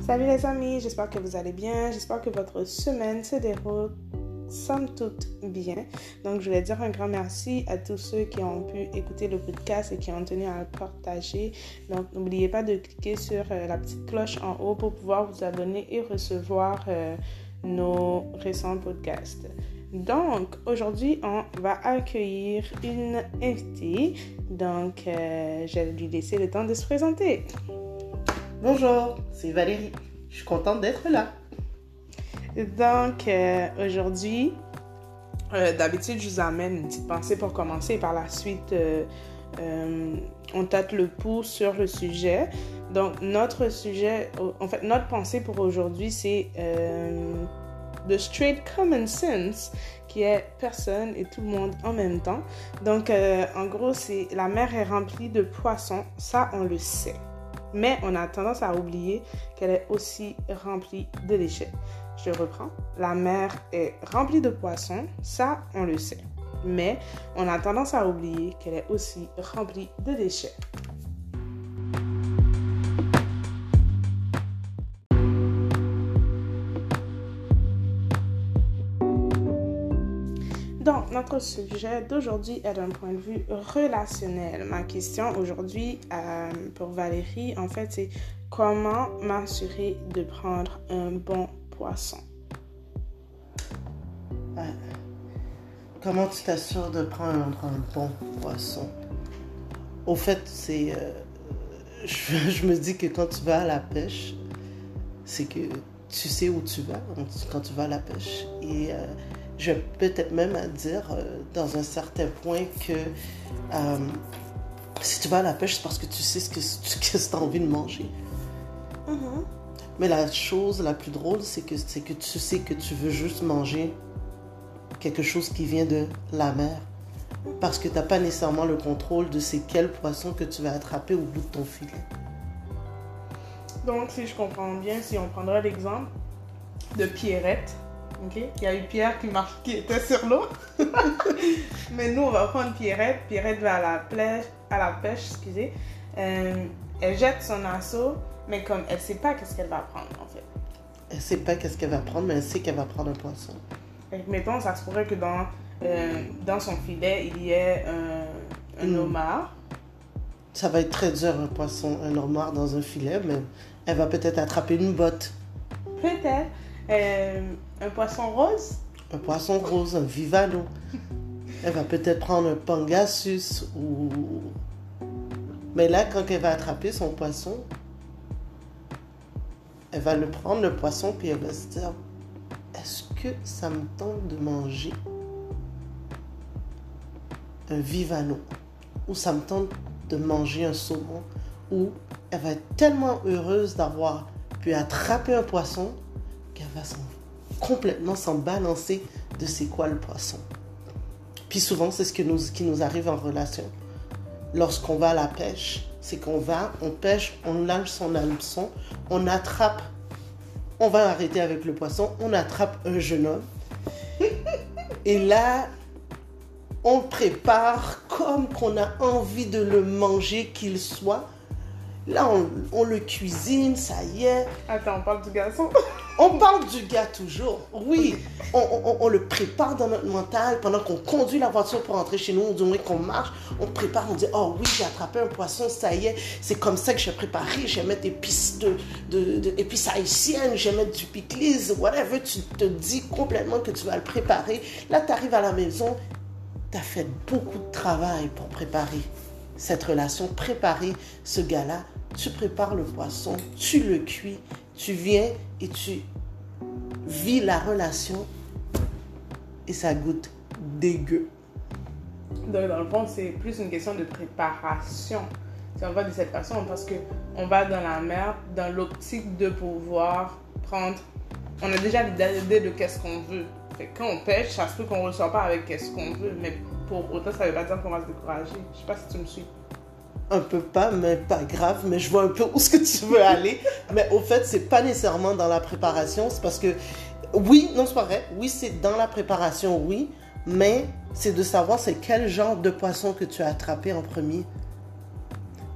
Salut les amis, j'espère que vous allez bien, j'espère que votre semaine se déroule somme toute bien. Donc je voulais dire un grand merci à tous ceux qui ont pu écouter le podcast et qui ont tenu à le partager. Donc n'oubliez pas de cliquer sur la petite cloche en haut pour pouvoir vous abonner et recevoir nos récents podcasts. Donc, aujourd'hui, on va accueillir une invitée. Donc, je vais lui laisser le temps de se présenter. Bonjour, c'est Valérie. Je suis contente d'être là. Donc, aujourd'hui, d'habitude, je vous amène une petite pensée pour commencer. Par la suite, on tâte le pouls sur le sujet. Donc, notre pensée pour aujourd'hui, c'est The Straight Common Sense, qui est personne et tout le monde en même temps. Donc, en gros, c'est la mer est remplie de poissons, ça on le sait. Mais on a tendance à oublier qu'elle est aussi remplie de déchets. Je reprends. La mer est remplie de poissons, ça on le sait. Mais on a tendance à oublier qu'elle est aussi remplie de déchets. Donc, notre sujet d'aujourd'hui est d'un point de vue relationnel. Ma question aujourd'hui pour Valérie, en fait, c'est comment m'assurer de prendre un bon poisson? Comment tu t'assures de prendre un bon poisson? Au fait, c'est... je me dis que quand tu vas à la pêche, c'est que tu sais où tu vas quand tu vas à la pêche. Et je vais peut-être même à dire, dans un certain point, que si tu vas à la pêche, c'est parce que tu sais ce que tu as envie de manger. Mm-hmm. Mais la chose la plus drôle, c'est que tu sais que tu veux juste manger quelque chose qui vient de la mer. Parce que tu n'as pas nécessairement le contrôle de c'est quel poisson que tu vas attraper au bout de ton filet. Donc, si je comprends bien, si on prendrait l'exemple de Pierrette, okay? Il y a eu Pierre qui était sur l'eau. Mais nous, on va prendre Pierrette. Pierrette va à la pêche, excusez. Elle jette son assaut, mais comme elle ne sait pas qu'est-ce qu'elle va prendre, en fait. Elle ne sait pas qu'est-ce qu'elle va prendre, mais elle sait qu'elle va prendre un poisson. Et mettons, ça se pourrait que dans son filet, il y ait un homard. Ça va être très dur, un homard dans un filet, mais elle va peut-être attraper une botte. Peut-être. Un poisson rose. Un poisson rose, un vivano. Elle va peut-être prendre un pangasius ou... Mais là, quand elle va attraper son poisson, elle va le prendre, le poisson, puis elle va se dire, est-ce que ça me tente de manger un vivano? Ou ça me tente de manger un saumon? Ou elle va être tellement heureuse d'avoir pu attraper un poisson qu'elle va complètement s'en balancer de c'est quoi le poisson. Puis souvent, c'est ce qui nous arrive en relation. Lorsqu'on va à la pêche, c'est qu'on pêche, on lâche son hameçon, on attrape, on va arrêter avec le poisson, on attrape un jeune homme. Et là, on le prépare comme qu'on a envie de le manger qu'il soit. Là, on le cuisine, ça y est. Attends, on parle du garçon? On parle du gars toujours, oui. On le prépare dans notre mental pendant qu'on conduit la voiture pour rentrer chez nous, ou du moins qu'on marche. On prépare, on dit, oh oui, j'ai attrapé un poisson, ça y est. C'est comme ça que je vais préparer. Je vais mettre épices épices haïtiennes, je vais mettre du pickles, whatever. Tu te dis complètement que tu vas le préparer. Là, tu arrives à la maison, tu as fait beaucoup de travail pour préparer cette relation, préparer ce gars-là. Tu prépares le poisson, tu le cuis, tu viens et tu vis la relation et ça goûte dégueu. Donc, dans le fond, c'est plus une question de préparation. Si on va de cette façon, parce qu'on va dans la mer dans l'optique de pouvoir prendre... On a déjà l'idée de qu'est-ce qu'on veut. Fait que quand on pêche, ça se peut qu'on ne ressort pas avec qu'est-ce qu'on veut, mais pour autant, ça ne veut pas dire qu'on va se décourager. Je ne sais pas si tu me suis. Un peu pas, mais pas grave, mais je vois un peu où est-ce que tu veux aller. Mais au fait, c'est pas nécessairement dans la préparation, c'est parce que, oui, non, c'est pas vrai, oui, c'est dans la préparation, oui, mais c'est de savoir c'est quel genre de poisson que tu as attrapé en premier.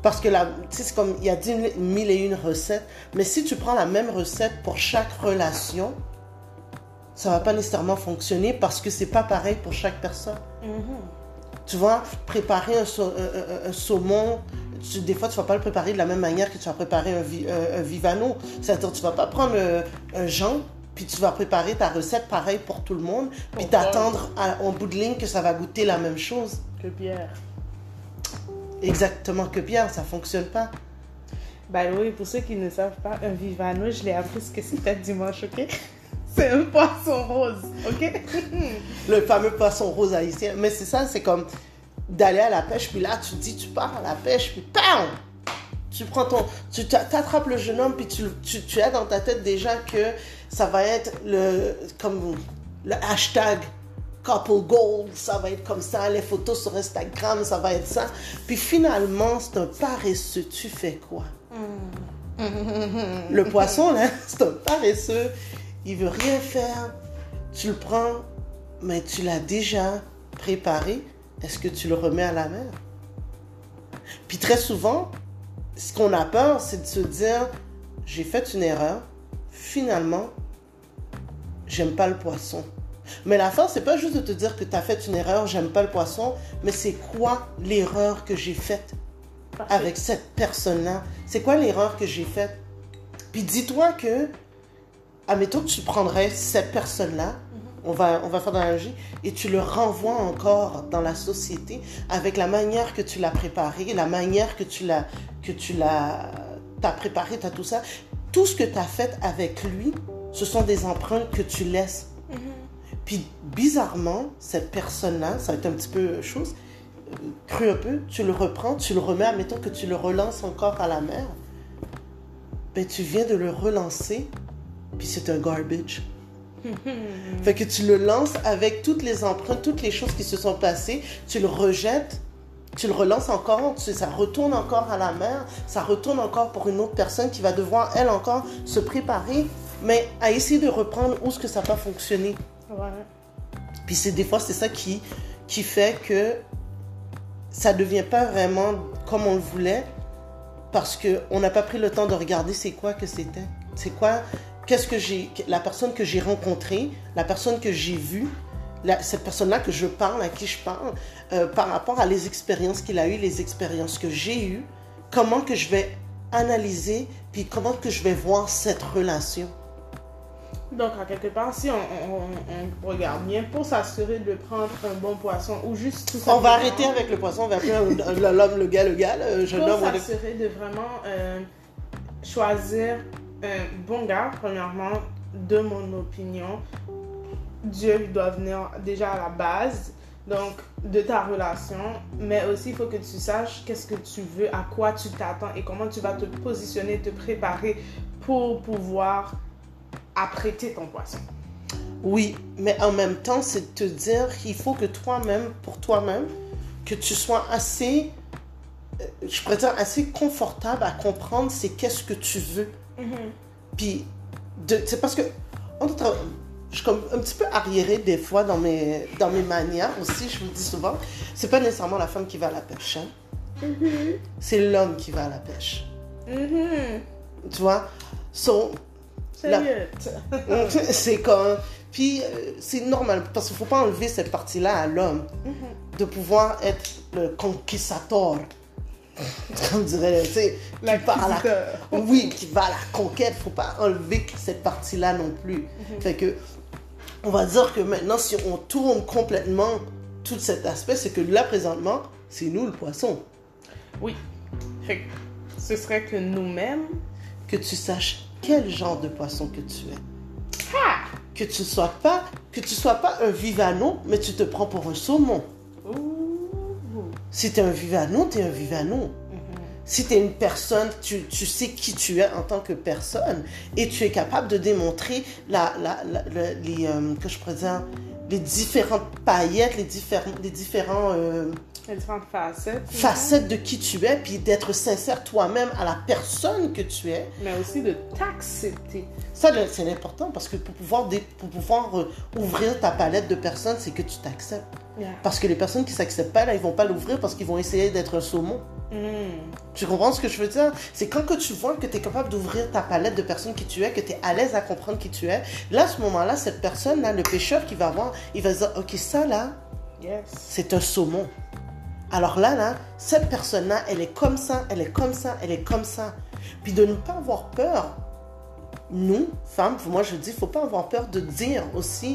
Parce que tu sais, c'est comme, il y a 10 000 recettes, mais si tu prends la même recette pour chaque relation, ça va pas nécessairement fonctionner parce que c'est pas pareil pour chaque personne. Tu vois, préparer un saumon, des fois tu vas pas le préparer de la même manière que tu vas préparer un vivano. C'est-à-dire, tu vas pas prendre un Jean, puis tu vas préparer ta recette pareil pour tout le monde, puis t'attendre en bout de ligne que ça va goûter la même chose. Que Pierre. Exactement, que Pierre, ça fonctionne pas. By the way, pour ceux qui ne savent pas, un vivano, je l'ai appris ce que c'était dimanche, ok? C'est un poisson rose, ok? Le fameux poisson rose haïtien. Mais c'est ça, c'est comme d'aller à la pêche, puis là, tu te dis, tu pars à la pêche, puis PAM! Tu t'attrapes le jeune homme, puis tu as dans ta tête déjà que ça va être le hashtag couple gold, ça va être comme ça, les photos sur Instagram, ça va être ça. Puis finalement, c'est un paresseux. Tu fais quoi? Le poisson, là, c'est un paresseux. Il veut rien faire. Tu le prends, mais tu l'as déjà préparé. Est-ce que tu le remets à la mer? Puis très souvent, ce qu'on a peur, c'est de se dire, j'ai fait une erreur. Finalement, j'aime pas le poisson. Mais l'affaire, c'est pas juste de te dire que tu as fait une erreur, j'aime pas le poisson, mais c'est quoi l'erreur que j'ai faite avec cette personne-là? C'est quoi l'erreur que j'ai faite? Puis dis-toi que, admettons que tu prendrais cette personne-là, on va faire dans l'analogie, et tu le renvoies encore dans la société avec la manière que tu l'as préparé, la manière que tu l'as préparé, tu as tout ça. Tout ce que tu as fait avec lui, ce sont des empreintes que tu laisses. Puis bizarrement, cette personne-là, ça va être un petit peu chose, cru un peu, tu le reprends, tu le remets, admettons que tu le relances encore à la mer, ben tu viens de le relancer, puis c'est un garbage. Fait que tu le lances avec toutes les empreintes, toutes les choses qui se sont passées, tu le rejettes, tu le relances encore, ça retourne encore à la mer, ça retourne encore pour une autre personne qui va devoir, elle encore, se préparer, mais à essayer de reprendre où est-ce que ça n'a pas fonctionné. Ouais. Puis des fois, c'est ça qui fait que ça ne devient pas vraiment comme on le voulait parce qu'on n'a pas pris le temps de regarder c'est quoi que c'était. C'est quoi, la personne que j'ai rencontrée, la personne que j'ai vue, cette personne-là que je parle, à qui je parle, par rapport à les expériences qu'il a eues, les expériences que j'ai eues, comment que je vais analyser, puis comment que je vais voir cette relation. Donc, à quelque part, si on regarde bien, pour s'assurer de prendre un bon poisson ou juste tout simplement... On va arrêter avec le poisson, on va appeler l'homme, le gars, le jeune homme. Pour s'assurer de vraiment choisir un bon gars, premièrement, de mon opinion, Dieu doit venir déjà à la base, donc de ta relation, mais aussi il faut que tu saches qu'est-ce que tu veux, à quoi tu t'attends et comment tu vas te positionner, te préparer pour pouvoir apprêter ton poisson. Oui, mais en même temps, c'est de te dire qu'il faut que toi-même, pour toi-même, que tu sois assez, je pourrais dire, assez confortable à comprendre c'est qu'est-ce que tu veux. Puis, c'est parce que, je suis comme un petit peu arriérée des fois dans mes manières aussi, je vous le dis souvent, c'est pas nécessairement la femme qui va à la pêche, hein. C'est l'homme qui va à la pêche. Tu vois? C'est comme... Puis c'est normal, parce qu'il ne faut pas enlever cette partie-là à l'homme, de pouvoir être le conquistador, comme dirait, tu sais, qui va à la conquête, il ne faut pas enlever cette partie-là non plus. Fait que, on va dire que maintenant, si on tourne complètement tout cet aspect, c'est que là, présentement, c'est nous le poisson. Oui. Fait que ce serait que nous-mêmes... Que tu saches quel genre de poisson que tu es. Que tu sois pas un vivano, mais tu te prends pour un saumon. Si tu es un vivano, tu es un vivano. Si tu es une personne, tu sais qui tu es en tant que personne et tu es capable de démontrer les différentes paillettes, les différentes facettes de qui tu es, puis d'être sincère toi-même à la personne que tu es. Mais aussi de t'accepter. Ça, c'est important parce que pour pouvoir ouvrir ta palette de personnes, c'est que tu t'acceptes. Parce que les personnes qui ne s'acceptent pas, là, ils ne vont pas l'ouvrir parce qu'ils vont essayer d'être un saumon. Tu comprends ce que je veux dire? C'est quand que tu vois que tu es capable d'ouvrir ta palette de personnes qui tu es, que tu es à l'aise à comprendre qui tu es. Là, à ce moment-là, cette personne-là, le pêcheur qui va voir, il va se dire, OK, ça là, c'est un saumon. Alors là, cette personne-là, elle est comme ça, elle est comme ça, elle est comme ça. Puis de ne pas avoir peur, nous, femmes, moi je dis, il ne faut pas avoir peur de dire aussi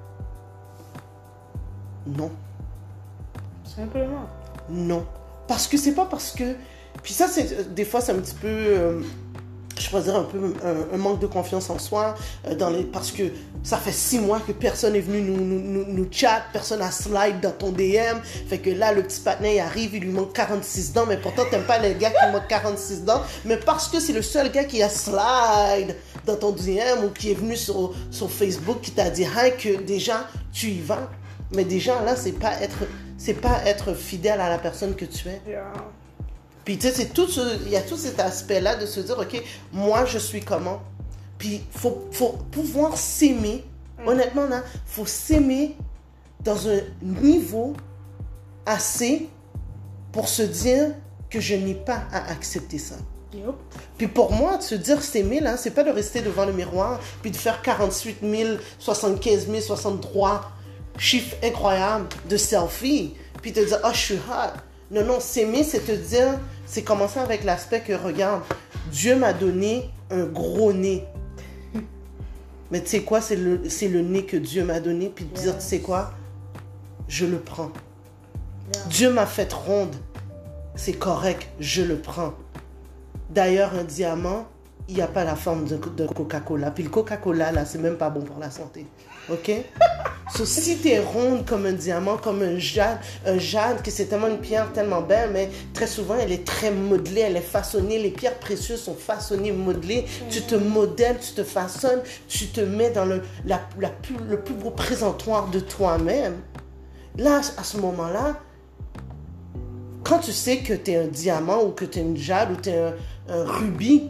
non. Simplement. Non. Parce que c'est pas parce que... Puis ça, des fois, c'est un petit peu... je pourrais dire un peu un manque de confiance en soi. Parce que ça fait 6 mois que personne est venu nous chat, personne n'a slide dans ton DM. Fait que là, le petit patinet, il arrive, il lui manque 46 dents. Mais pourtant, t'aimes pas les gars qui manquent 46 dents. Mais parce que c'est le seul gars qui a slide dans ton DM ou qui est venu sur Facebook, qui t'a dit « Hey, que déjà, tu y vas. » Mais déjà, là, c'est pas être fidèle à la personne que tu es. Yeah. Puis tu sais, il y a tout cet aspect-là de se dire, OK, moi, je suis comment? Puis il faut pouvoir s'aimer. Honnêtement, là, il faut s'aimer dans un niveau assez pour se dire que je n'ai pas à accepter ça. Yep. Puis pour moi, de se dire s'aimer, là, c'est pas de rester devant le miroir puis de faire 48 000, 75 000, 63 chiffres incroyables de selfie, puis te dire, oh, je suis hot. Non, s'aimer, c'est te dire, c'est commencer avec l'aspect que, regarde, Dieu m'a donné un gros nez. Mais tu sais quoi, c'est le nez que Dieu m'a donné, puis te dire, tu sais quoi, je le prends. Dieu m'a fait ronde, c'est correct, je le prends. D'ailleurs, un diamant, il n'y a pas la forme de Coca-Cola. Puis le Coca-Cola, là, c'est même pas bon pour la santé. OK? So, si tu es ronde comme un diamant, comme un jade, que c'est tellement une pierre tellement belle, mais très souvent, elle est très modelée, elle est façonnée. Les pierres précieuses sont façonnées, modelées. Tu te modèles, tu te façonnes, tu te mets dans le plus beau présentoir de toi-même. Là, à ce moment-là, quand tu sais que tu es un diamant ou que tu es une jade ou tu es un rubis,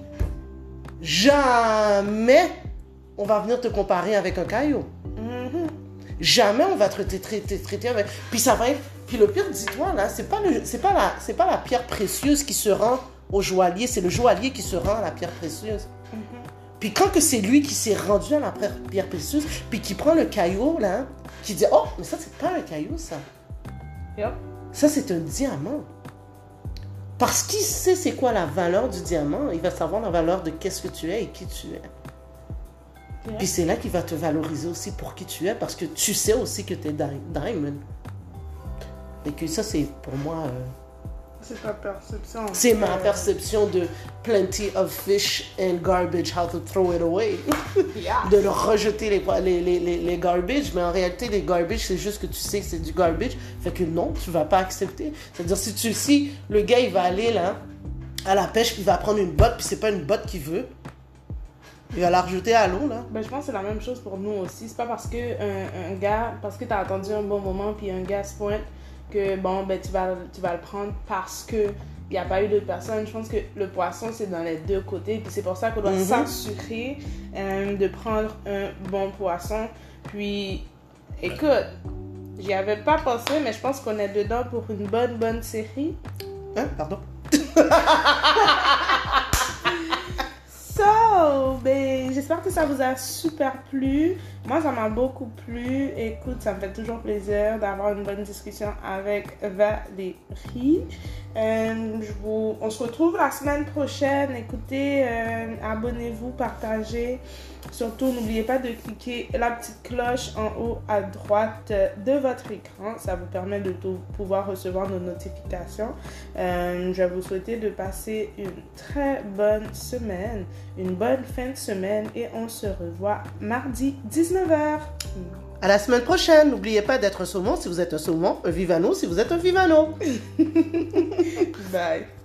jamais on va venir te comparer avec un caillou. Jamais on va te traiter avec... Puis ça va être... Puis le pire, dis-toi, là, c'est pas la pierre précieuse qui se rend au joaillier, c'est le joaillier qui se rend à la pierre précieuse. Puis quand que c'est lui qui s'est rendu à la pierre précieuse, puis qui prend le caillou, là, qui dit, oh, mais ça, c'est pas un caillou, ça. Yep. Ça, c'est un diamant. Parce qu'il sait c'est quoi la valeur du diamant, il va savoir la valeur de qu'est-ce que tu es et qui tu es. Yeah. Puis c'est là qu'il va te valoriser aussi pour qui tu es, parce que tu sais aussi que tu es diamond. Et que ça, c'est pour moi... c'est ta perception. C'est ma perception de plenty of fish and garbage, how to throw it away. Yeah. De le rejeter les garbage, mais en réalité, les garbage, c'est juste que tu sais que c'est du garbage. Fait que non, tu vas pas accepter. C'est-à-dire, si le gars, il va aller là, à la pêche, puis il va prendre une botte, puis c'est pas une botte qu'il veut, il va la rejeter à l'eau, là. Ben, je pense que c'est la même chose pour nous aussi. C'est pas parce que un gars, parce que t'as attendu un bon moment, puis un gars se pointe, que bon, ben, tu vas le prendre parce que il n'y a pas eu d'autres personnes. Je pense que le poisson, c'est dans les deux côtés. Puis c'est pour ça qu'on doit s'assurer de prendre un bon poisson. Puis, écoute, j'y avais pas pensé, mais je pense qu'on est dedans pour une bonne série. Hein? Pardon? So, ben, j'espère que ça vous a super plu. Moi, ça m'a beaucoup plu. Écoute, ça me fait toujours plaisir d'avoir une bonne discussion avec Valérie. On se retrouve la semaine prochaine. Écoutez, abonnez-vous, partagez. Surtout, n'oubliez pas de cliquer la petite cloche en haut à droite de votre écran. Ça vous permet de pouvoir recevoir nos notifications. Je vais vous souhaiter de passer une très bonne semaine, une bonne fin de semaine et on se revoit mardi 19h. À la semaine prochaine. N'oubliez pas d'être un saumon si vous êtes un saumon, un vivano si vous êtes un vivano. Bye.